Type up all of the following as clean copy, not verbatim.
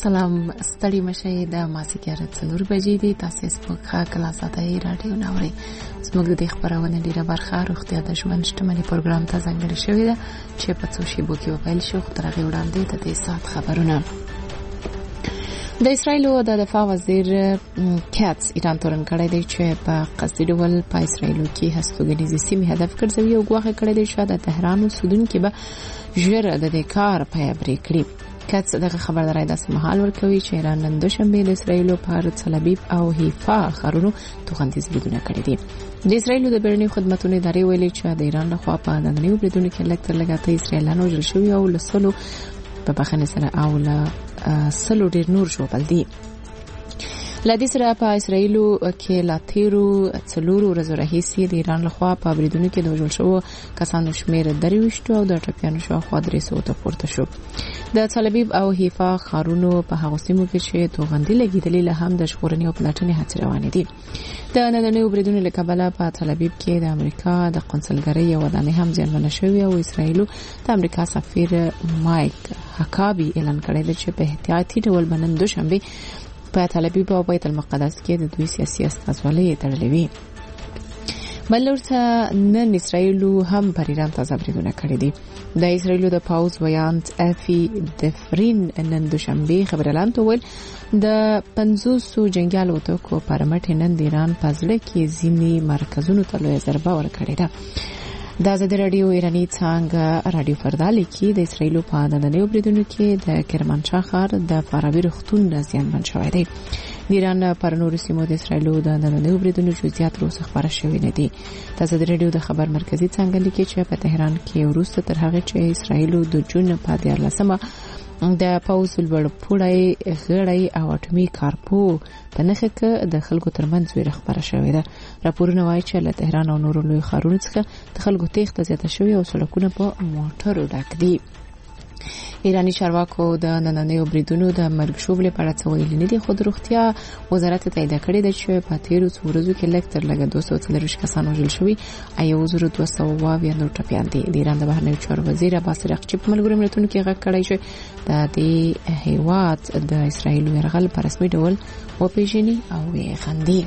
سلام ستړي مشي د مازیګر 4 بجې دي. تاسو سپوږه کلاساتای رادیو ناوري زموږ د خبرونه ډیره برخه روغتیا د ژوند شتمنۍ پروګرام ته ځانګړی شوی دی چې په څو شی بو کې ویل شو ترغه وړاندې د دې سات خبرونه. د اسرایل د دفاع وزیر کاتس ایران تورن کړی دی چې په قصدي ډول په اسرایل کې هستوګنیزي سیمه هدف ګرځوي او غواخه کړی دی چې د تهران او سودون کې به ژر د دې کار پیابري کړي. کاتس دغه خبرداري د سمحال ورکوي چې ایران نن دوشنبه د اسرایل په تل ابیب او حیفا ښارونو توغندیز بریدونه کړی دي. د اسرایل د بیرونی خدماتونو ادارې ویلي چې د ایران لخوا په نننیو بریدونو کې لکتر لګاته اسرایلانو وژل شوي او لسلو په بخښنه سره او سلو ډیر نور شوبل دي. لدې سره په اسرایل کې لاتیرو څلورو ورځو راهیسې د ایران لخوا په بریدونو کې د وژل شوو کسانو شمېر 23 او د ټپیانو شاوخوا 300 ته پورته شو. د تل ابیب او حیفا ښارونو په هغو سیمو کې چې توغندي لګیدلې له هم د ژغورنې او پلټنې هڅې روانې دي. د نننیو بریدونو له کبله په تل ابیب کې د امریکا د قونسلګرۍ یو ودانۍ هم زیانمنه شوې او اسرایل د امریکا سفیر مایک هکابي اعلان کړی دی چې په احتیاطي ډول بنن دوشنبه په تل ابیب او بیت المقدس کې د دوی سیاسي استازولۍ تړلې وي. بلورته نن اسرایل هم پر ایران تازه بریدونه کړی دي. د اسرایل د پاوز ویانت افي دفرین نن دوشنبه خبرلاند ویل د 500 جنگیالو توکو پرمټ نن د ایران پزله کې ځینی مرکزونو ته لوی ضربه ورکړې ده. د آزاد رادیو ایرانی څنګه رادیو فردالي کې د اسرایل په نننیو بریدونو کې د کرمانشاه ښار د فارابي رختون زیانمن شوی دی. د ایران پر نورو سیمو د اسرایل د نننیو بریدونو جزئیات روسه خبره شوې نه دي. د آزاد رادیو د خبر مرکزی څنګه لیکي چې په تهران کې وروسته تر هغه چې اسرایل د جون په 14مه د پاوز ولوړپوړی غړی او اټومي کارپو په نخښه کې د خلکو ترمنځ ویره خبره شوې ده. راپورونه وایي چې له تهران او نورو لوی ښارونو څخه د خلکو تېښته زیاته شوې او سړکونه په موټرو ډک دي. ایرانی چارواکو د نننیو بریدونو د مرګ شوبلې په اړه څه ویلي نه دي، خو د روغتیا وزارت تایید کړی دی چې په تیرو څو ورځو کې لږ تر لږه 240 کسان وژل شوي او 1222 نور ټپیان دي. د ایران د بهرنیو چارو وزیر عباس عراقچي په ملګرو ملتونو کې غږ کړی چې د دې هیواد د اسرایل یرغل په رسمي ډول وپیژني او یې خندي.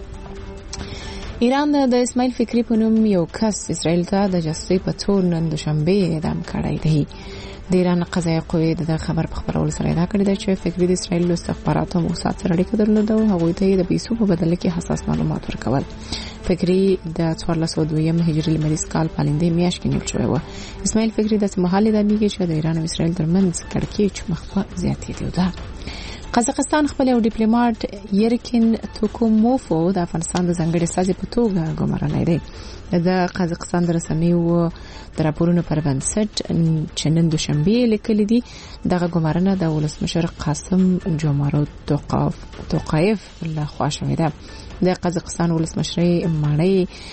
ایران د اسماعیل فکری په نوم یو کس اسرایل ته د جاسوسۍ په تور نن دوشنبه اعدام کړی دی. د ایران قضایه قوې د خبر په خبرولو سره دا کړی دی چې فکری د اسرایل له استخباراتو او موساد سره اړیکه درلوده او هغوی ته د پیسو په بدل کې حساس معلومات ورکول. فکری د 1402 هجري لمریز کال پالندې میاشت کې نیول شوی و. اسماعیل فکری د سمحالي د میږي چې د ایران او اسرایل ترمنځ کړکېچ مخه زیاتېدو ده. قزاقستان خپل یو ډیپلوماټ یرکین توکوموفو د افغانستان د ځانګړي استازي په توګه ګمارلی دی. د قزاقستان د رسنیو د راپورونو پر بنسټ چې نن دوشنبه لیکلي دي دغه ګمارنه د ولسمشر قاسم جومارت توقایف له خوا شوې ده. د قزاقستان ولسمشر ماڼۍ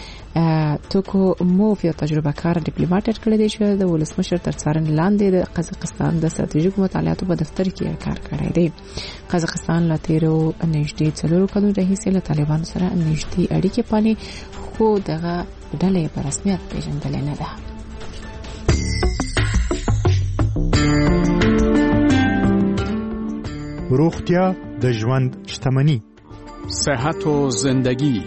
توکوموف یو تجربه کار ډیپلوماټ کړی دی چې د ولسمشر تر څارنې لاندې د قزاقستان د ستراتیژیکو مطالعاتو په دفتر کې کار کړی دی. قزاقستان له تیرو نږدې 4 کلونو راهیسې له طالبانو سره نږدې اړیکې پالي، خو دغه ډلې په رسمیت پیژندل نه ده. روغتیا د ژوند شتمني، صحت و زندگی.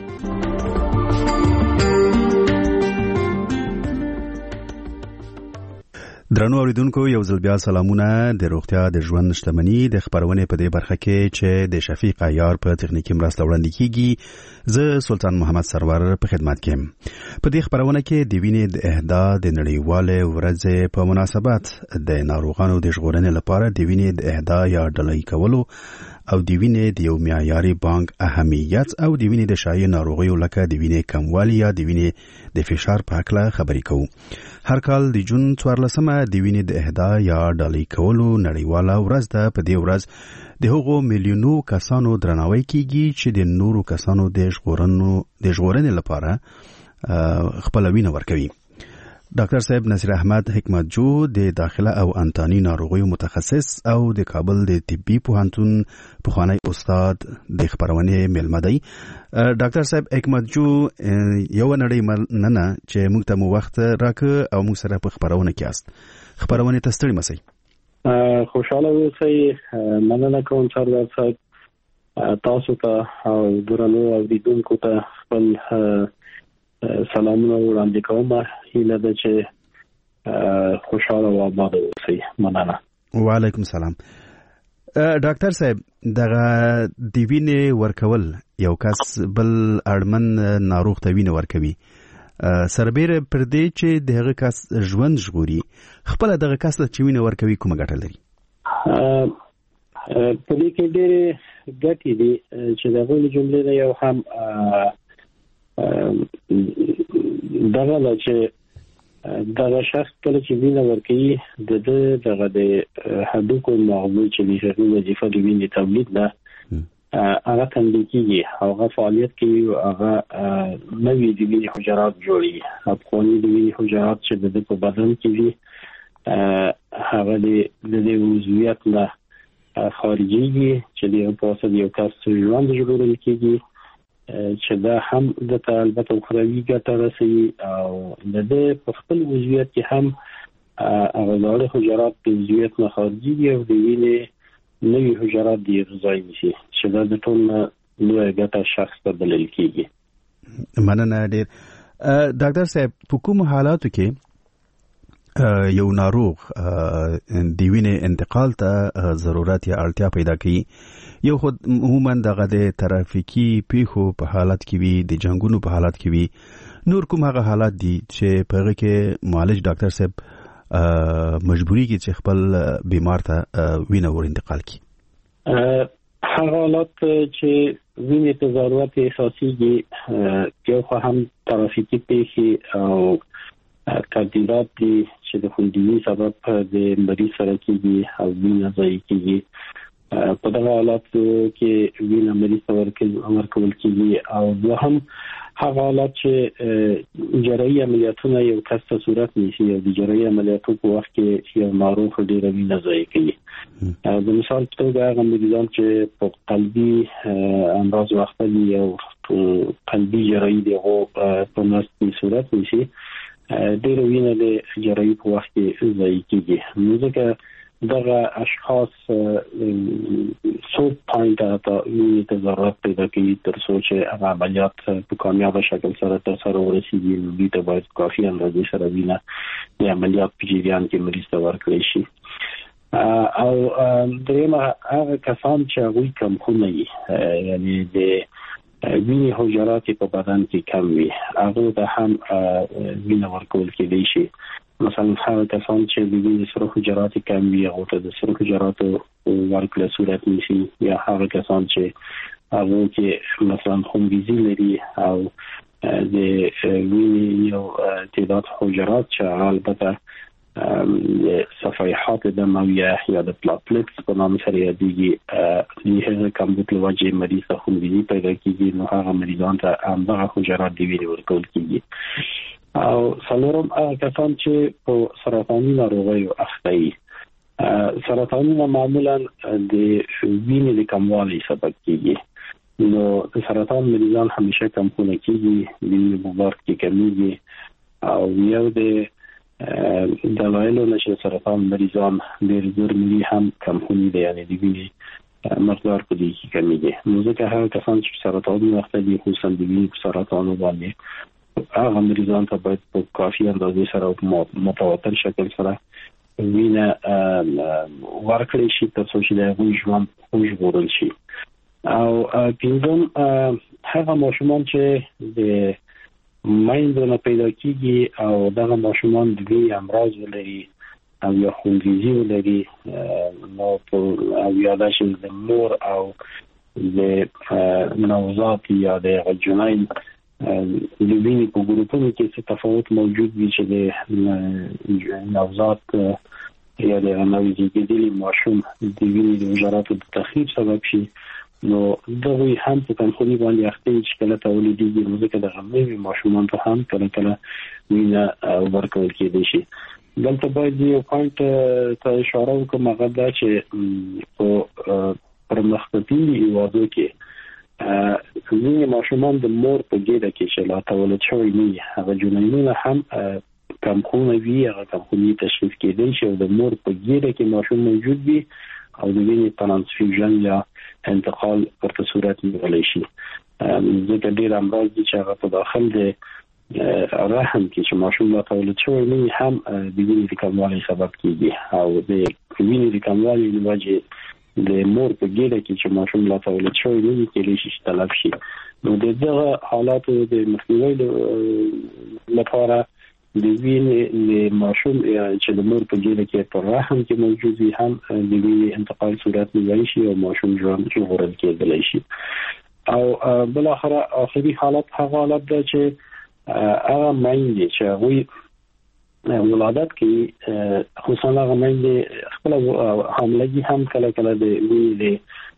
درنو اوریدونکو یو ځل بیا سلامونه. د روغتیا د ژوند شتمني د خبرونه په دې برخه کې چې د شفیق عیار په تخنیکی مرسته وړاندې کیږي، زه سلطان محمد سرور په خدمت کې. په دې خبرونه کې د وینې د اهدا د نړیواله ورځ په مناسبت د ناروغانو د ژغورنې لپاره د وینې د اهدا یا ډالۍ کولو او د وینې د یو معیاري بانک اهمیت او د وینې د شایع ناروغیو لکه د وینې کموالی یا د وینې د فشار په اړه خبرې کوو. هر کال د جون 14مه د وینې د اهدا یا ډالۍ کولو نړیواله ورځ ده. په دې ورځ د هغو میلیونو کسانو درناوی کیږي چې د نورو کسانو د ژغورنې لپاره خپل وینه ورکوي. ډاکټر صاحب نصیر احمد حکمتجو د داخله او انتاني ناروغیو متخصص او د کابل د طبي پوهنتون پخوانی استاد د خبرونه ملمه دی. ډاکټر صاحب حکمتجو یو نړۍ مننه چې موږ ته مو وخت راکړ او موږ سره په خبرونه کې است. خبرونه ته ستړي مسئ. خوشاله اوسئ. مننه کوم سردار صاحب تاسو ته او درنو اوریدونکو ته خپل سلامونه وړاندې کوم. هیله ده چې خوشاله او آباد اوسئ. مننه. وعلیکم سلام. ډاکټر صاحب دغه د وینې ورکول یو کس بل اړمن ناروغ ته وینه ورکوي سربېره پر دې چې دغه کس ژوند ژغوري خپل دغه کس ته چې وینه ورکوي کومه ګټه لري؟ په دې کې ډېرې ګټې دي چې دغه جملې نه یو هم دغه چې دغه شخص کله چې وینه ورکوي دغه د هډوکو مغزو چې د وظیفه د وینې تولید ده هغه تنظیمېږي، هغه فعالیت کوي او هغه نوې د وینې حجرات جوړوي. افغاني د وینې حجرات چې د په بدن کې دي هغه د عضویت نه خارجيږي چې د په واسطه یو کس ژوند ژغورل کېږي چې دا هم د البته اخروی ګټه رسوي او د په خپل عضویت کې هم هغه لاره حجرات د عضویت نه خارجيږي او د وینې نوې حجرات دی غذایی نشي چې دا د ټول نوې ګټه شخص ته بلل کېږي. مننه ډېر. ډاکټر صاحب په کوم حالاتو کې یو ناروغ د وینې انتقال ته ضرورت یا اړتیا پیدا کوي؟ یو خود عموما دغه د ترافیکي پیښو په حالت کې وي، د جنگونو په حالت کې وي، نور کوم هغه حالات دي چې په هغه کې معالج ډاکټر صاحب مجبوری کې چې خپل بیمار ته وینه ور انتقال کړي؟ هغه حالات چې وینې ته ضرورت احساسيږي یو خو هم ترافیکي پیښې او تعدیلات دي چې د خوندي سبب د مریض سره کېږي او وینه ضایع کېږي. په دغه حالاتو کې وینه مریض ته ورکول کېږي او هم هغه حالات چې جراحي عملیاتونه یو کس ته صورت نیسي او د جراحي عملیاتو په وخت کې یو ناروغ ډېره وینه ضایع کوي. د مثال په توګه هغه مریضان چې په قلبي امراض وخت دي او قلبي جراحي دغه په نسبت صورت نیسي ډېره وینه د جراحي په وخت کې ضایع کېږي. نو ځکه دغه اشخاص څو پوینټ ته ضرورت پیدا کوي تر څو چې هغه عملیات په کامیاب شکل سره ترسره ورسیږي. نو دوی ته باید کافي اندازې سره وینه د عملیات په جریان کې مریض ته ورکړل شي. او درېمه هغه کسان چې هغوی کمخونه وي، یعنی د وینې حجرات په بدن کې کم وي، هغه ته هم وینه ورکول کېدای شي. مثلا هغه کسان چې د وینې سره حجرات کم وي هغه ته د سره حجرات ورکړل صورت نیسي، یا هغه کسان چې هغه کې مثلا خونریزي لري او د وینې یو تعداد حجرات چې البته صفائحات دمویه یا د پلاتلیټس په نام سره یادېږي د هغه کمبود له وجې مریض ته خونریزي پیدا کېږي، نو هغه مریضان ته همدغه حجرات د وینې ورکول کېږي. او څلورم هغه کسان چې په سرطاني ناروغیو اخته وي. سرطانونه معمولا د وینې د کموالي سبب کېږي، نو د سرطان مریضان همیشه کمخونه کېږي، وینې بغداد کې کمیږي او یو د دلایلو نشه سرطان مریضان ډېر زر ملي هم کمخوني دي، یعنی د وینې مقدار په دې کې کمیږي. نو ځکه هغه کسان چې سرطاني اخته دي خصوصا د وینې سرطان باندې هغه مریضان ته باید په کافي اندازې سره متواتر شکل سره وینه ورکړل شي تر څو چې د ژوند وژغورل شي. او پنځم هغه ماشومان چې د مایندو نه پیدا کیږي او دغه ماشومان د وینې امراض ولري او یا خونریزي ولري، نو او یا د مور او د نوزاد یا د غجنین د وینې په ګروپونو کې څه تفاوت موجود وي چې د نوزاد یا د نوې زیږیدلي ماشوم د وینې د حجراتو د تخریب سبب شي، نو دغه هم په کمخوني باندې اخته چې کله تولیدېږي، نو ځکه د غمنوي ماشومان ته هم کله کله وینه ورکول کېدای شي. دلته باید یو پوینټ ته اشاره وکړم، هغه دا چې په پرمختللي هېوادو کې ځینې ماشومان د مور په ګېډه کې چې لا تولد شوي نه وي، هغه جنینونه هم کمخونه وي هغه کمخوني تشخیص کېدای شي او د مور په ګیره کې ماشوم موجود وي او د وینې ترانسفیوژن یا انتقال ورته صورت نیولی شي. ځکه ډېر امراض دي چې هغه په داخل د رحم کې چې ماشوم لا تولد شوی نه هم د وینې د کموالي سبب کېږي او د وینې د کموالي له وجې د مور په ګیره کې چې ماشوم لا تولد شوی نه کېږي چې تلف شي. نو دغه حالاتو د مخنیوي لپاره د وینې د ماشوم چې د مور په ګیره کې په رحم کې موجود وي هم د وینې انتقال صورت نیولی شي او ماشوم ژغورل کېدلی شي. او بل آخري حالت هغه حالت ده چې هغه میندې چې هغوی ولادت کې خصوصا هغه میندې خپل حاملګي هم کله کله د وینې د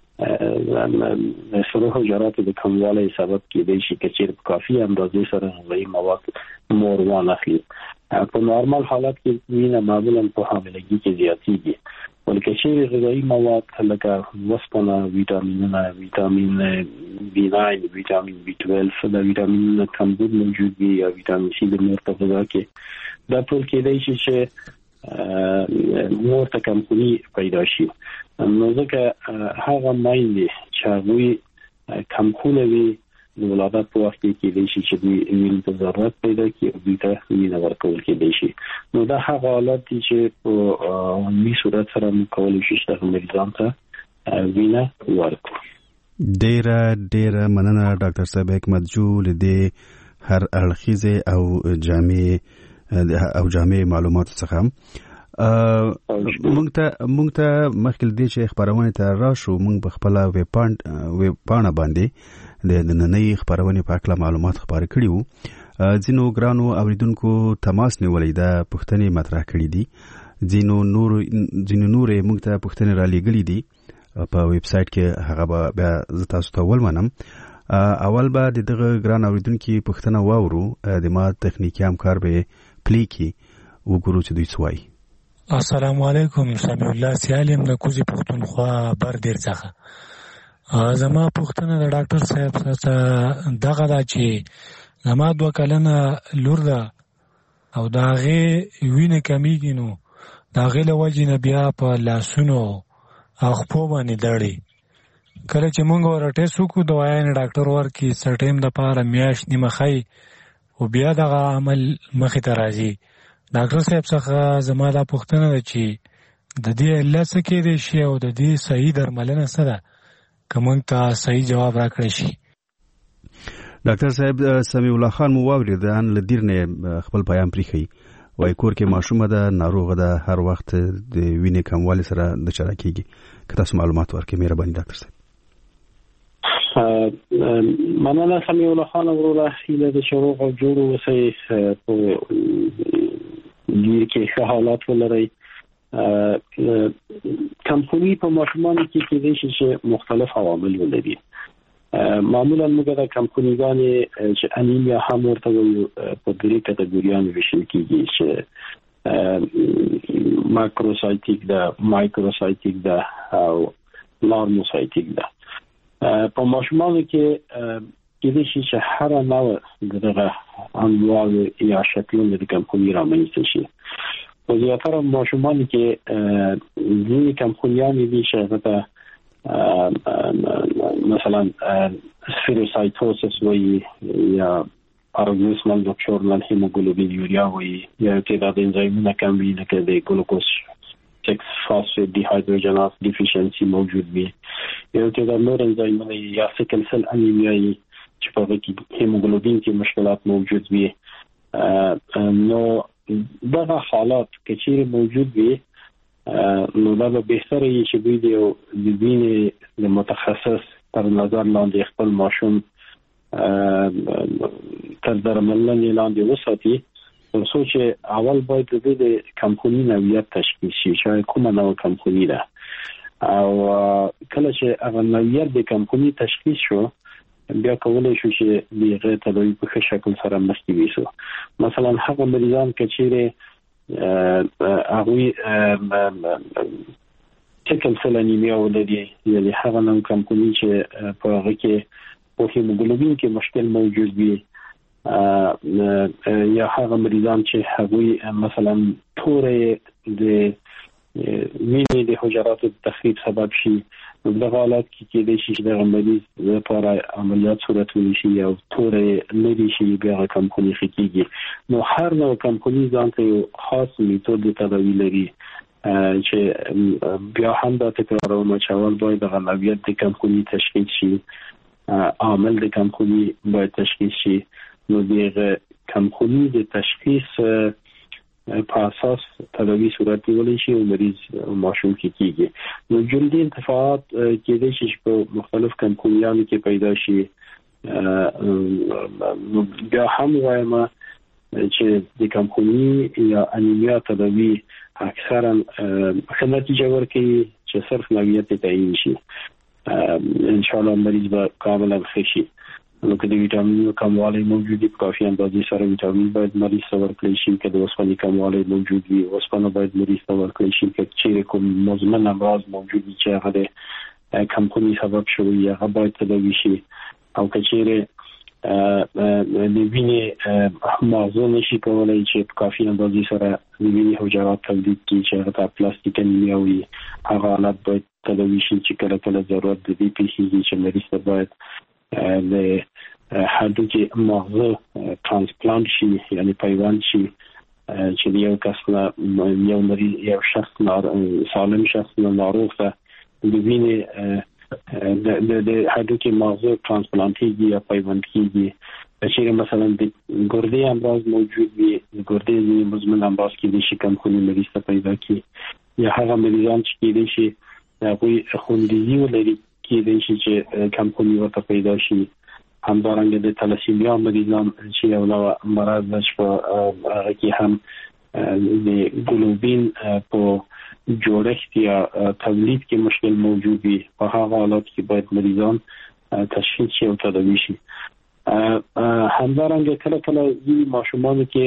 سره حجراتو د کموالي سبب کېدای شي چې په کافي اندازې سره غذایي مواد مور وانخلي. په نورمال حالت کې وینه معمولا په حاملګي کې زیاتېږي، ولکه چې غذایي مواد لکه وسپنه، ویټامینونه، ویټامین B9، ویټامین B12 د ویټامینونو کمبود موجود وي یا ویټامین C د مور په غذا کې دا ټول کېدای شي چې مور ته کمخوني پیدا شي. نو ځکه هغه میندې چې هغوی کمخونه وي د ولادت په وخت کې کېدای شي چې دوی وینې ته ضرورت پیدا کړي او دوی ته وینه ورکول کېدای شي. نو دا هغه حالات دي چې په عمومي صورت سره موږ کولی شو چې دغه مریضانو ته وینه ورکړو. ډېره مننه ډاکټر صاحب حکمتجو له دې هر اړخیزه او جامع معلوماتو څخه. مونږ ته مخکې دې چې خبرونه ته راشو مونږ په خپل ویب پاڼه باندې د نننۍ خبرونه په اړه معلومات خبرې کړي وو. ځینو ګرانو اوریدونکو تماس نیولې ده، پوښتنې مطرح کړې دي، ځینو نور مونږ ته پوښتنې را لېږلې دي په ویب سټ کې. هغه بیا تاسو ته ولمنم. اول به دغه ګران اوریدونکو پوښتنه واورو، د ما تخنیکی همکار به پلی کی وګورو چې دوی سوای. السلام علیکم، سمیع الله سیالم د کوزي پښتونخوا بر ډیر څخه. زما پوښتنه د ډاکټر صاحب څخه دغه دا چې زما 2 کلنه لور ده او دا غي وینې کمیږي، نو دا غي له وجې نه بیا په لاسونو او خپو باندې دړي. کله چې مونږ ورته سوکو دوايان ډاکټر ورکی سټیم د پاره میاش نیمه خای او بیا دغه عمل مخې ته راځي. ډاکټر صاحب څخه زما دا پوښتنه ده چې د دې علت څه کېدای شي او د دې صحیح درملنه څه ده، که موږ ته صحیح جواب راکړی شي. ډاکټر صاحب سمیع الله خان مو واورید ان لدیر نه خپل پیام پریخي وای کور کې ماشومه ده ناروغه ده هر وخت د وینې کموالي سره د چرکیږي. که تاسو معلومات ورکړئ مهرباني ډاکټر صاحب. مننه سمیع الله خان وروره، هیله د شروع او جوړو وسې په دې کې ښه حالات ولري. کمخوني په ماشومانو کې کېدای شي چې مختلف عوامل ولري. معمولا موږ د کمخونیګانې چې انیمیا هم ورته وایو په درې کټګوریانو ویشل کېږي چې ماکروسایټیک ده، مایکروسایټیک ده او نارموسایټیک ده. په ماشومانو کې کېدای شي چې هر نوع دغه انواع یا شکلونه د کمخوني رامنځته شي. په زیاتره ماشومانو کې ځینې کمخونیانې دي چې هغه ته مثلا سفیروسایتوسس وایي یا paroxysmal nocturnal hemoglobinuria وایي یا تعداد انزایمونه کم وي لکه د ګلوکوز 6 phosphate dehydrogenase deficiency موجود وي، یا تعداد نور انزایمونه یا سیکل سل انیمیا چې په هغه کې هیموګلوبین کې مشکلات موجود وي. نو دغه حالات که چیرې موجود وي نو دا به بهتره وي چې دوی د وینې د متخصص تر نظر لاندې خپل ماشوم تر درملنې لاندې وساتي، ترڅو چې اول باید د دې کمخوني نوعیت تشخیص شي چې کومه نوع کمخوني ده، او کله چې هغه نوعیت د کمخوني تشخیص شو بیا کولای شو چې دغه تداوی په ښه شکل سره مخکې ویسو. مثلا هغه مریضان چې چیرې هغوی سیکل سل انیمیا ولري، یعنې هغه نوع کمخوني چې په هغه کې په هیموګلوبین کې مشکل موجود وي یا هغه مریضان چې هغوی مثلا تورې د وینې د حجراتو د تخریب سبب شي، نو د حالات کې کېدای شي چې د مریض لپاره عملیات صورت ونیسي او تورې لري شي بیا کمخوني کېږي. نو هر نوع کمخوني ځان ته یو خاص میتود تداوی لري چې بیا هم دا تکرارونه چې اول باید د غلبیت د کمخوني تشخیص شي، عامل د کمخوني باید تشخیص شي. نو د کمخوني د تشخیص په اساس تداوی صورت نیول شي او مریض معشوم کېږي. نو جلدی انتفاعات کېدای شي په مختلف کمخونیانو کې پیدا شي. نو بیا هم وایم چې د کمخونی یا انیمیا تداوی اکثرا نتیجه ورکوي چې صرف نوعیت تعیین شي. ان شاء الله مریض به کاملا ښه شي. نو که د ویټامینونو کموالی موجود وي په کافي اندازې سره ویټامین باید مریض ته ورکړل شي. که د اوسپنې کموالی موجود وي اوسپنه باید مریض ته ورکړل شي. که چیرې کوم مزمن امراض موجود وي چې هغه د کمخوني سبب شوی هغه باید تداوی شي. او که چیرې د وینې مغزو نشي کولای چې په کافي اندازې سره د وینې حجرات تولید کړي چې هغه ته پلاستیک انیمیا وي، هغه حالت باید تداوی شي چې کله کله ضرورت د دې پیښیږي چې مریض ته باید د هډوکي مغزو ترانسپلانت شي، یعنی پیوند شي چې یو کس نه یو مریض یو شخص سالم شخص نه ناروغ ته د وینې د هډوکي مغزو ترانسپلانت کیږي یا پیوند کیږي. چې مثلا د ګردې امراض موجود وي، د ګردې مزمن امراض کې د شي کمخوني مریض ته پیدا کی، یا هغه مریضان چې کېدای شي هغوی خونریزي ولري کېدای شي چې کمخوني ورته پیدا شي. همدارنګه د تلاسیمیا مریضان چې یو نوع مرض ده چې په هغه کې هم د ګلوبین په جوړښت یا تولید کې مشکل موجود وي، په هغه حالات کې باید مریضان تشخیص شي او تداوی شي. همدارنګه کله کله ځینې ماشومانو کې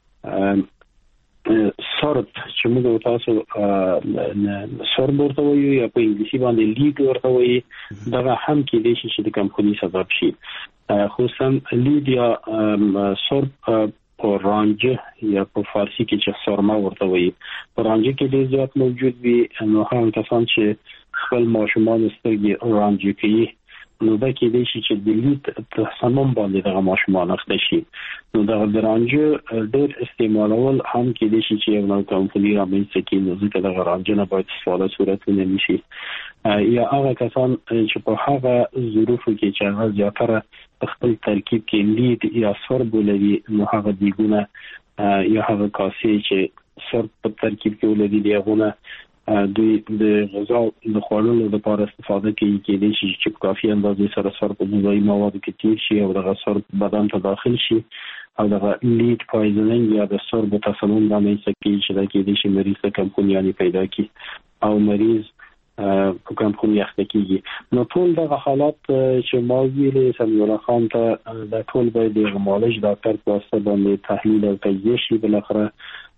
سرب چې موږ تاسو سرب ورته وایو یا په انګلیسي باندې لید ورته وایي، دا هم کېدای شي چې د کمخوني سبب شي. خصوصا لید یا سرب په رانجه یا په فارسی کې چې سرما ورته وایي په رانجه کې ډېر زیات موجود وي. نو هغه کسان چې خپل ماشومان سترګې رانجه کوي، نو دا کېدای شي چې د لید تصمیم باندې دغه ماشومان اخته شي. نو دغه د رانجه ډېر استعمالول هم کېدای شي چې یو نوع کمخوني رامنځته کړي. نو ځکه دغه رانجه نه باید استفاده صورت ونیسي. یا هغه کسان چې په هغه ظروفو کې چې هغه زیاتره خپل ترکیب کې لید یا سرب ولري، نو هغه دیګونه یا هغه کاسې چې سرب په ترکیب کې ولري دیګونه دوی د غذا د خوړلو لپاره استفاده کوي. کېدای شي چې په کافي اندازې سره سرب په غذایي موادو کې تیر شي او دغه سرب بدن ته داخل شي او دغه لید پویزنینګ یا د سرب تسمم رامنځته کیږي چې دا کېدای شي مریض ته کمخونیانې پیدا کړي او مریض په کمخوني اخته کیږي. نو ټول دغه حالات چې ما ویلې سمیع الله خان ته د ټول باید د معالج ډاکټر په واسطه باندې تحلیل او تجزیه شي. بالاخره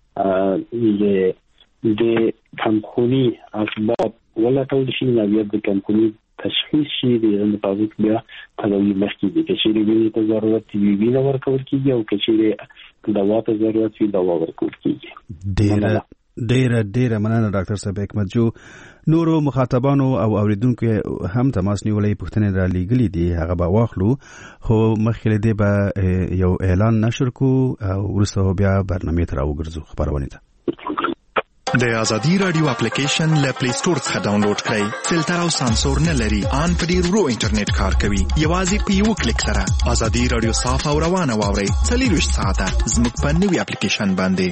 د کمخوني اسباب ولټول شي، نوعیت د کمخوني تشخیص شي، د مطابق بیا تداوی مخکې دي. که چیرې وینې ته ضرورت وي وینه ورکول کیږي او که چیرې دوا ته ضرورت وي دوا ورکول کیږي. ډیره مننه ډاکټر صاحب حکمت جو. نورو مخاطبانو او اوریدونکو هم تماس نیولې پوښتنې را لېږلې دي، هغه به واخلو، خو مخکې دې به یو اعلان نشر کو او وروسته بیا برنامه ته راوګرځو خبرونه ته. د ازادي رادیو اپلیکیشن له پلی سٹور څخه ډاونلوډ کړئ. فلټر او سانسور نه لري، ان په ډیر ورو انټرنیټ کار کوي. یوازې په یو کلیک سره ازادي رادیو صاف او روانه واورئ. 24 ساعته زموږ په نوې اپلیکیشن باندې.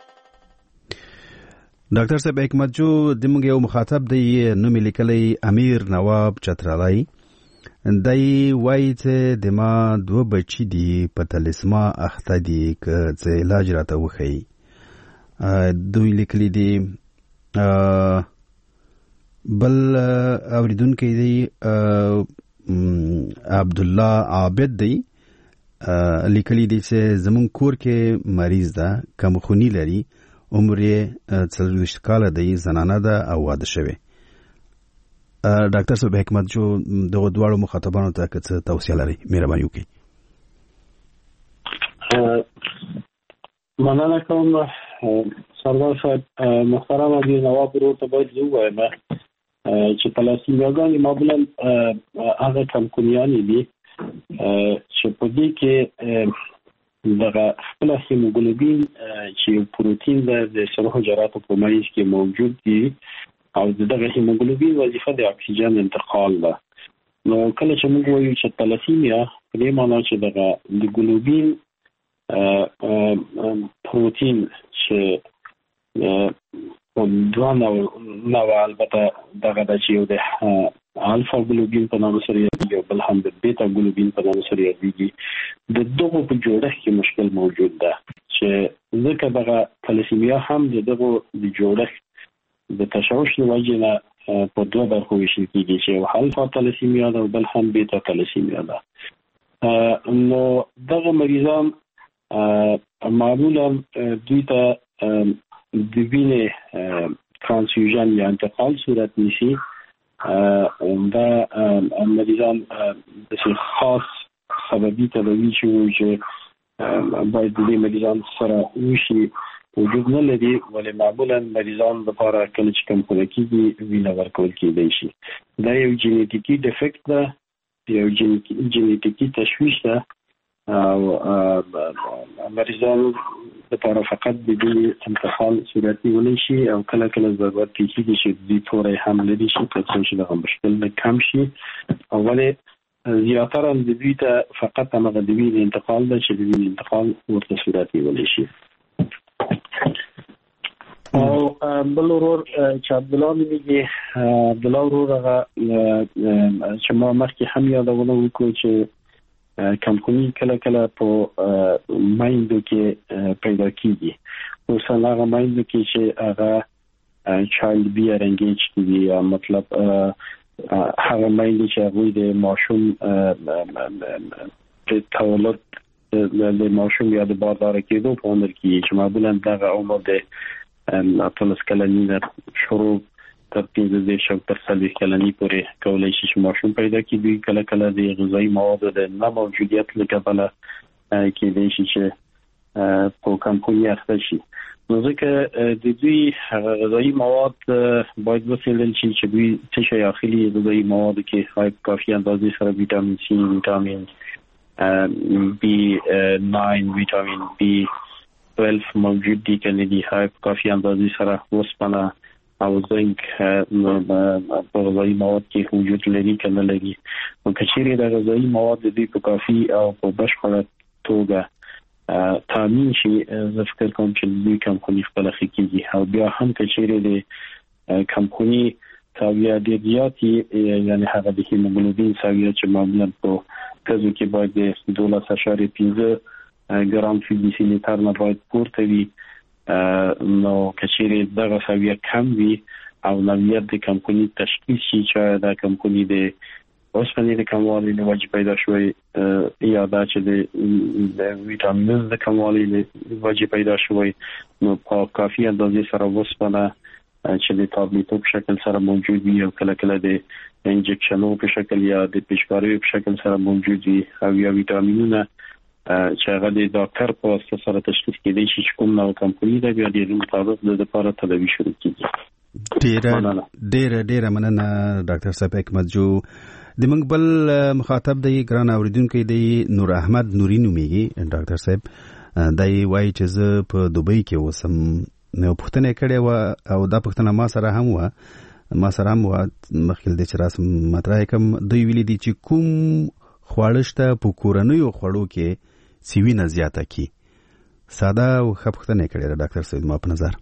ډاکټر صاحب حکمت جو د موږ یو مخاطب دی نوم لیکلی امیر نواب چترالی، دای وایي چې د ما 2 بچی دي په تلسما اخته دي که څه علاج راته وښیي. دوی لیکلی دي بل اوریدونکی دی عبد الله عابد دی لیکلی دي چې زمون کور کې مریض ده، کمخونی لري، عمر یې 40 کاله دی، زنانه ده او واده شوی. ډاکټر صاحب حکمت جو دغه دواړو مخاطبانو ته څه توصیه لري؟ مهرباني وکړئ. مننه کوم سردار صاحب محترم عزیز نواب ورور ته باید زه ووایم چې تلاسیمیاګانې معمولا هغه کمکونیانې دي چې په دې کې دغه خپل هیموګلوبین چې پروتین د سره حجراتو په منځ کې موجود دي او دغه هیموګلوبین وظیفه د اکسیجن انتقال ده. نو کله چې موږ وایو چې تلاسیمیا په دې معنی چې دغه د ګلوبین پروتین چې دوه نو البته دغه د چې یو د الفا ګلوبین په نامه سره یادېږي او بل هم د بیتا ګلوبین په نامه سره یادېږي. د دغو په جوړښت کې مشکل موجود ده چې ځکه دغه تلاسیمیا هم د دغو د جوړښت د تشوش له وجې نه په دوه برخو ویشل کېږي چې یو الفا تلاسیمیا ده او بل هم بیتا تلاسیمیا ده. نو دغه مریضان معمولا دوی ته د وینې ترانسفیوژن یا انتقال صورت نیسي. دا مریضان د خاص سببي تداوی چې باید د دې مریضان سره وشي وجود نه لري، ولې معمولا مریضان لپاره کله چې کمپونه کېږي وینه ورکول کېدای شي. دا یو جینیتیکي ډیفکټ ده، یو جینیتیکي تشویش ده او مریضان لپاره فقط د دې انتقال صورت نیولی شي او کله کله ضرورت کېږي چې دوی توری هم لري شي تر څو چې دغه مشکل کم شي. او ولې زیاتره د دوی ته فقط همغه د وینې انتقال ده چې د وینې انتقال ورته صورت نیولی شي. او بل ورور چې عبدالله نومیږي، عبدالله ورور هغه چې ما مخکې هم یادونه وکړو چې کمپونی کله کله په مایندو کې پیدا کیږي. اوس هغه مایندو کې چې هغه چایلډ بیر انګیج کیږي، مطلب هغه مایندو چې هغه د ماشوم د تولد د ماشوم یا د باردار کېدو په عمر کې چې معمولا دغه عمر د اتلس کلنی شروع تر 15 تر 30 کلنی پورې کولای شي چې ماشوم پیدا کړي. کله کله د غذایی موادو د نه موجودیت له کبله کېدای شي چې په کمپونی اخته شي. نو ځکه د دوی غذایی مواد باید وسیلل شي چې دوی څه شي اخلي. غذایی مواد کې کافي اندازې سره ویټامین سي، ویټامین B9، ویټامین B12 موجود دي، کنه دي کافي اندازې سره اوسپنه او زنک په غذایی مواد کې وجود لري کنه لري. نو کچېرې د غذایی مواد د دې په کافي او په بشپړه توګه تامین شي، زه فکر کوم چې دوی کمپونی خپل خکېږي. او بیا هم کچېرې د کمپونی ساویه ډېر زیاتې، یعنی هغه د هیموګلوبین ساویه چې معمولا په ښځو کې باید د 12.5 ګرام فی ډیسیلیټر نه باید پورته وي. نو کچېرې دغه ساویه کم وي او نوعیت د کمپونی تشخیص شي چې دا کمپونی د اوسپنې د کموالي له وجې پیدا شوی یا دا چې د ویټامینونو د کموالي له وجې پیدا شوی، نو په کافي اندازې سره اوسپنه چې د تابلیتو په شکل سره موجود وي او کله کله د انجکشنو په شکل یا د پیشکاریو په شکل سره موجود وي، او یا ویټامینونه چې هغه د ډاکټر په واسطه سره تشخیص کېدای شي چې کوم نوع کمپونی ده، بیا د مطابق د لپاره تداوی شروع کیږي. ډیره مننه ډاکټر صاحب حکمت جو. د موږ بل مخاطب دی ګران اوریدونکو دی نور احمد نوري نومیږي. ډاکټر صاحب دای وایي چې زه په دوبۍ کې اوسم. نو پوښتنه کړې و او دا پوښتنه ما سره هم و مخکې د چرآس مطرح کوم. دوی ویلي دي چې کوم خواړشته په کورنیو خوړو کې سیوینه زیاته کی. ساده او خپختنه کړې ډاکټر سید ما په نظر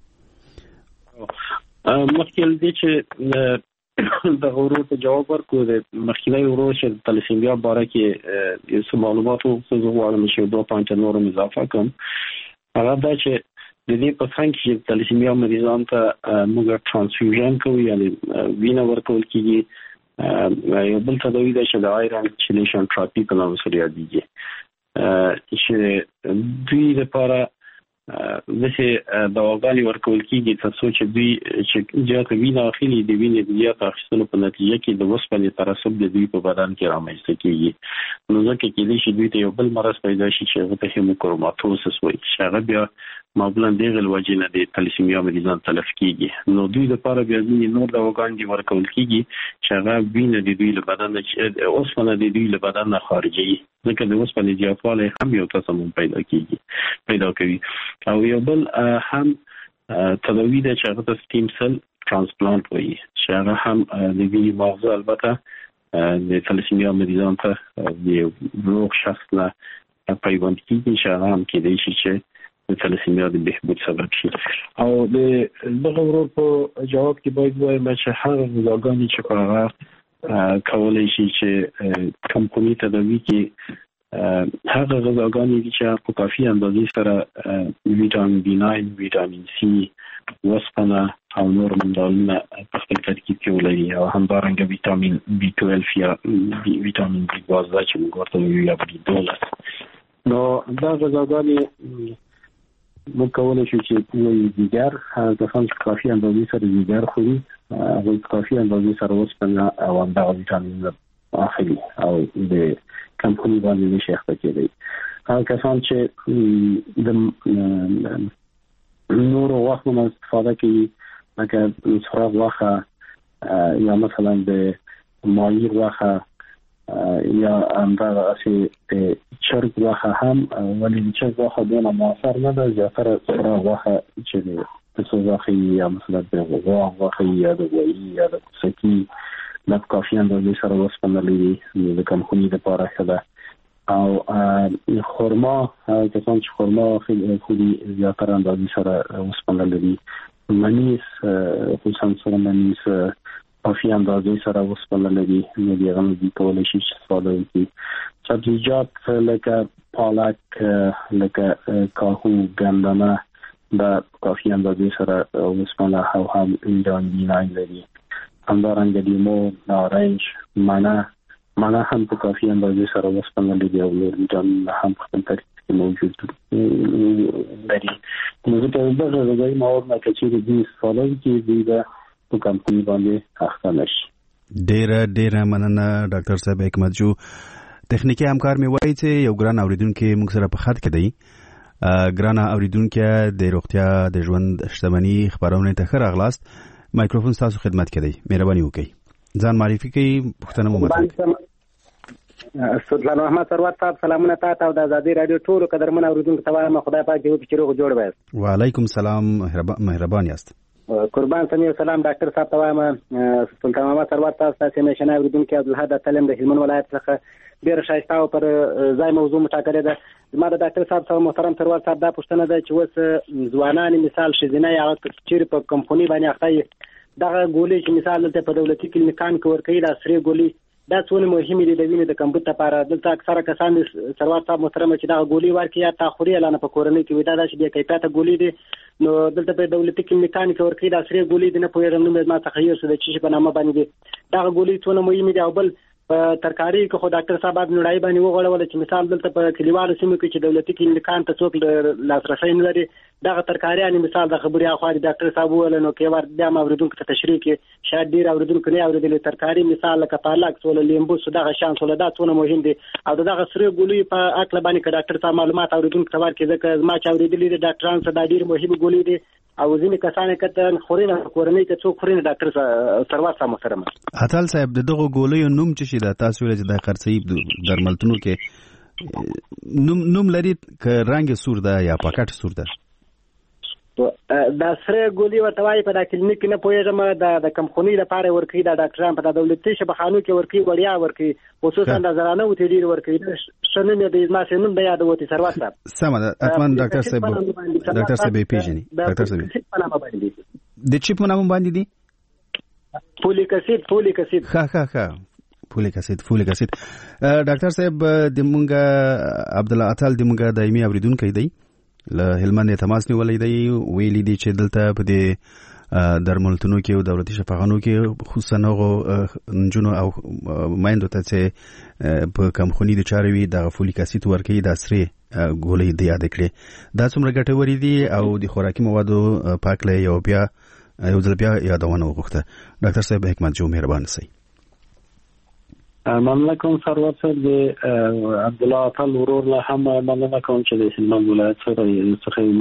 مخکې دې چې د غورو ته جواب ورکړو. د مخکینی ورو چې تلسیمیا باره کې څه معلوماتو څه غواړم چې 2 پوینټ نور اضافه کوم. هغه دا چې د دې په څنګ کې تلسیمیا مریضان ته موږ ترانسفیوژن کوو، یعنی وینه ورکول کیږي. یو بل تداوی ده چې د آیرن چلیشن تراپی په نامه سره یادېږي، چې دوی لپاره دغه دواګانې ورکول کیږي ترڅو چې دوی چې زیاته وینه اخلي د وینې د زیات اخیستلو په نتیجه کې د وسپنې ترسب د دوی په بدن کې رامنځته کیږي نو ځکه کې دي چې دوی ته یو بل مرض پیدا شي چې هغه ته هیموکروماتوسس وایي چې هغه بیا معمولا دغه وجې نه د تلسیمیا مریضان تلف کیږي نو دوی لپاره بیا ځینې نور دواګانې ورکول کیږي چې هغه وینه د دوی له بدن نه اوسپنه د دوی له بدن نه خارجي ځکه د اوسپنې زیاتوالی هم یو تسمم پیدا کوي او یو بل هم تداوی د چې هغه سټیم سل ترانسپلانت وایي چې هغه هم د وینې مغزو البته د تلسیمیا مریضان ته د روغ شخص نه پیوند کیږي چې هغه هم کېدای شي چې د تلسیمیا د بهبود سبب شي او د دغه ورور په جواب کې باید وایم چې هغه غذاګانې چې هغه کولای شي چې کمپنی تداوی کې هغه غذاګانې دي چې په کافي اندازې سره ویټامین B9 ویټامین C وسپنه او نور منرالونه په خپل ترکیب کې ولري او همدارنګه ویټامین B12 یا ویټامین B12 چې موږ ورته وایو یا B12 نو دا غذاګانې موږ کولای شو چې دیگر هغه څنګه کافي اندازې سره دیگر خوري او کافي اندازې سره وسپنه او همدغه ویټامین اخلي او د کمپنی باندې نشي اخته کېدی هغه کسان چې د نور وخت استفاده کوي لکه سراغ واخه یا مثلا د ماهیر واخه یا همدغه اسی چرګ واخه هم ولی چرګ واخه دونه موثر نه ده زیاتره سراغ واخه چې د سوزاخي یا مثلا د غوا واخه یا د غوي یا د سکی د کافي اندازې سره وسپنه لري د کمپنی لپاره ښه ده او خرما کسان چې خرما خوري زیاتره اندازې سره وسپنه لري منیس خصوصا سره منیس کافي اندازې سره وسپنه لري نو د هغه د کولای شي استفاده وکړي سبزیجات لکه پالک لکه کاهو ګندنه د کافي اندازې سره وسپنه او هم ویټامین B9 لري همدارنګه لیمو نارنج مڼه هم په کافي اندازې سره وسپنه لري او نور ویټامین هم په خپل ترکیب کې موجود لري نو دغه غذایي مواد نه چې د استفاده کې دی د کمپنی باندې اخته نشي ډیره مننه ډاکټر صاحب حکمت جو تخنیکی همکار می وایي چې یو ګران اوریدونکو موږ سره په خط کې دی ګران اوریدونکو د روغتیا د ژوند شتمنۍ خبرونه ته ښه راغلاست مایکروفون تاسو خدمت کوي مهرباني وکړئ ځان معرفي کړئ پښتنه مو مطلب سلطان محمد ثروت صاحب سلامونه تاسو او د آزادي رادیو ټول قدرمن اوریدونکو ته وایم خدای پاک دې وکړي چې روغ جوړ وي وعلیکم السلام مهربان یاست قربان سمیر سلام ډاکټر صاحب ته وایم سلطان محمد ثروت صاحب تاسو نشنه اوریدونکو عبدالحد تلم د هلمند ولایت څخه ډیر شایسته او پر ځای موضوع مټاکره ده ما د ډاکټر صاحب سره محترم ثروت صاحب دا پوښتنه ده چې وس ځوانان مثال شزینه یا چیرې په کمپنی باندې اخته دغه ګولې چې مثال دلته په دولتي کلینیکان کې ورکوي دا سری ګولې دا څونه مهمه دي د وینې د کمبود لپاره دلته اکثره کسان ثروت صاحب محترم چې دا ګولې ورکوي یا تاخوري اعلان په کورنۍ کې ودا چې د کیفیت ګولې دي نو دلته په دولتي کلینیکان کې ورکوي دا سری ګولې دي نه پوهېږم نو ما څخه یو څه د چې په نامه باندې دا ګولې څونه مهمه دي او بل په ترکاری کې خو ډاکټر صاحب نړۍ باندې وغوړول چې مثال دلته په کلیوالو سیمو کې چې دولتي کلینیکان ته څوک لاسرسي نه لري دغه ترکاری ان مثال د خبري اخوا د ډاکټر صاحب ول نو کې ور د اوریدونکو ته تشریح کې شاید ډیر اوریدونکو نه اوریدل ترکاری مثال لکه پالک سول لیمبو دغه شان سول دا څونه مهم دي او دغه سره ګولې په اکل باندې ډاکټر صاحب معلومات اوریدونکو ته ورکړي ځکه ما چې اوریدل دي ډاکټرانو ته ډیر مهم ګولې دي او ځینې کسان کته خورینه کورنۍ ته څوک خورینه ډاکټر ثروت صاحب محترم اتل صاحب دغه ګولې نوم چې شي دا تاسو ولې د خرڅې درملتونو کې نوم لري ک رنگ سور ده یا پاکټ سور ده دا سره ګولې ورته وايي په دا کلینیک نه پوهېږم د کمپنی لپاره ورکړي د ډاکټران په دولتي شبخانو کې ورکړي وړیا ورکړي خصوصا د زرانه او تدیر ورکړي شنه د ازما سنن د یادوتي ثروت صاحب سم ده اتمن ډاکټر صاحب پیژني ډاکټر صاحب د چیپ نوم باندې دي فولیک اسید ها فولیک اسید ډاکټر صاحب د مونږه عبد الله اتل د مونږه دایمي اوریدونکو دی له هلمند تماس نیولې دی ویلي دي چې دلته په دې درملتونو کې او دولتي شفاخانو کې خصوصا نو جنو او مایندو ته چې په کمخونی د چاروي د فولیک اسید ورکې د سری ګولې د یاد کړې دا څومره ګټورې دي او د خوراکي موادو پاکله یو ځل بیا یادونه وغوښته. ډاکټر صاحب حکمت جو مهربان سي. مننه کوم ثروت صاحب د عبد الله تعالی ورور له هم مننه کوم چې د هلمند ولایت سره